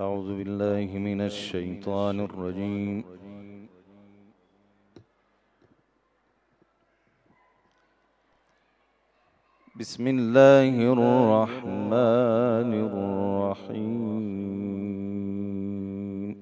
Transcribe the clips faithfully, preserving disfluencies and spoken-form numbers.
أعوذ بالله من الشيطان الرجيم. بسم الله الرحمن الرحيم.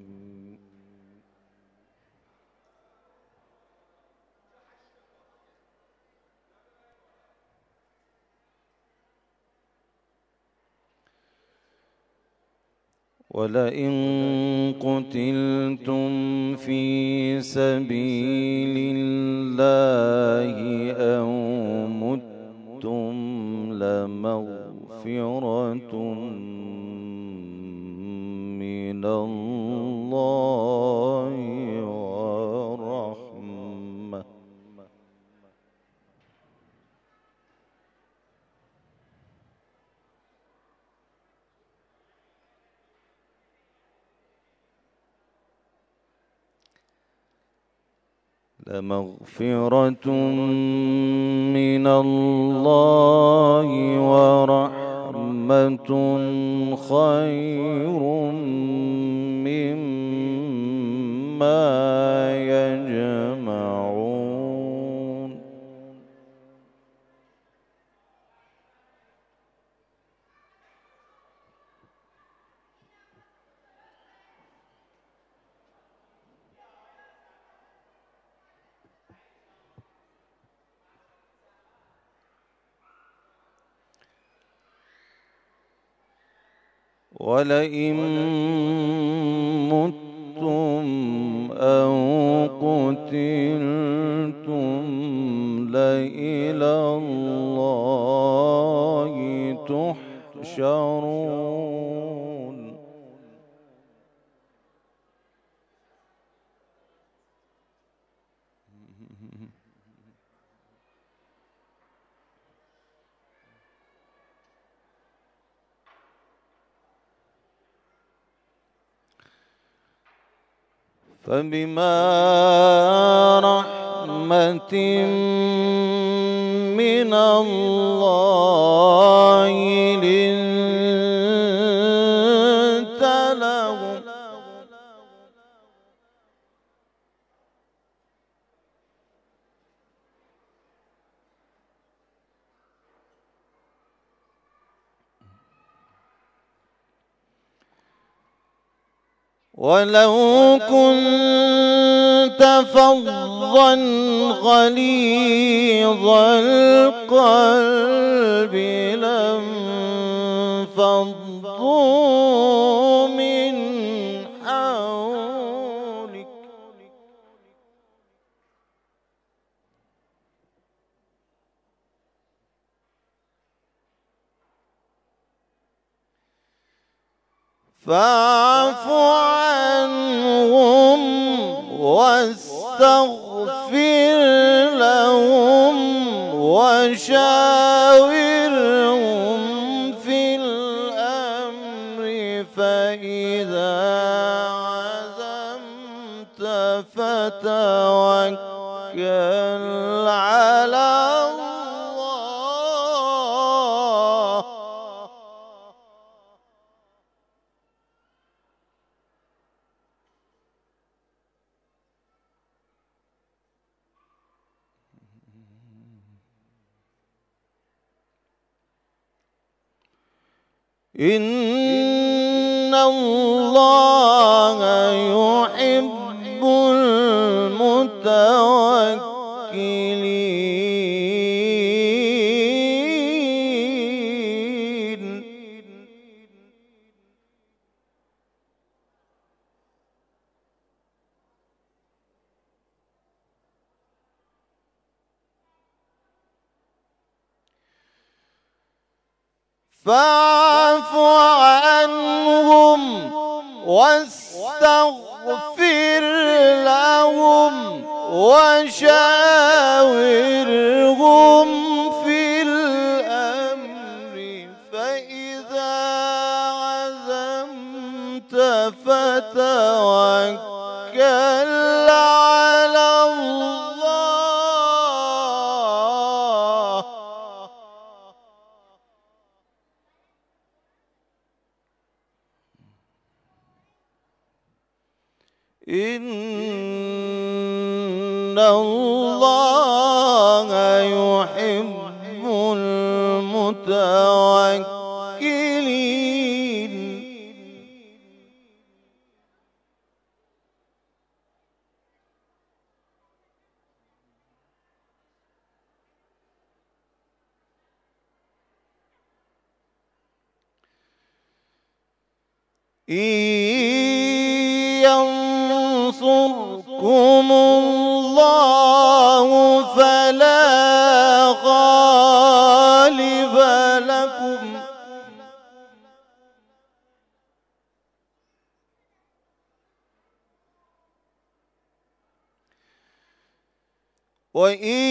ولئن قتلتم في سبيل الله أو متم لمغفرة من الله ورحمة لمغفرة من الله ورحمة خير مما يجمعون. ولئن متم أو قتلتم لإلى الله تحشرون. فبما رحمة من الله لنت لهم ولو كنت فظا غليظ القلب لانفضوا من حولك فاعف عنهم واستغفر لهم وشاورهم في الأمر فإذا عزمت فتوكل على الله. إن الله يحب المتوكلين. فاعف عنهم واستغفر لهم وشاورهم في الأمر فإذا عزمت فتوكل على الله. إن الله يحب المتوكلين. إن ينصركم الله فلا غالب لكم وإن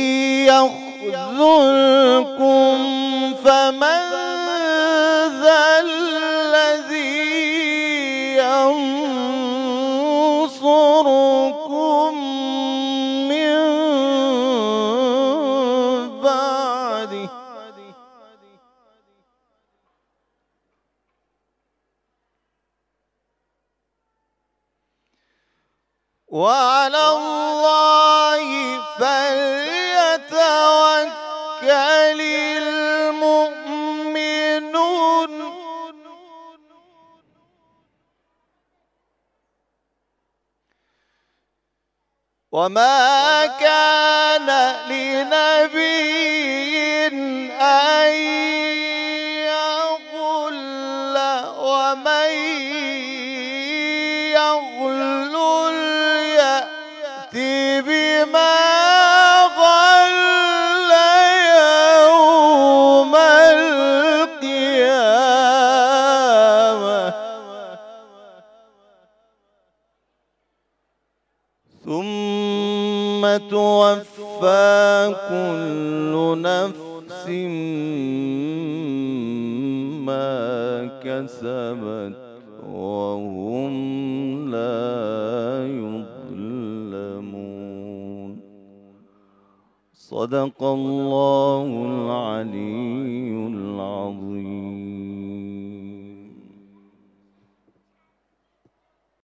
يخذلكم فمن ذا الذي ينصركم من بعده وعلى الله فليتوكل المؤمنون. وما كان لنبي أن يغل ومن يغل يأت بما غل يوم القيامة ثم توفى كل نفس ما كسبت وهم لا يظلمون. صدق الله العلي العظيم.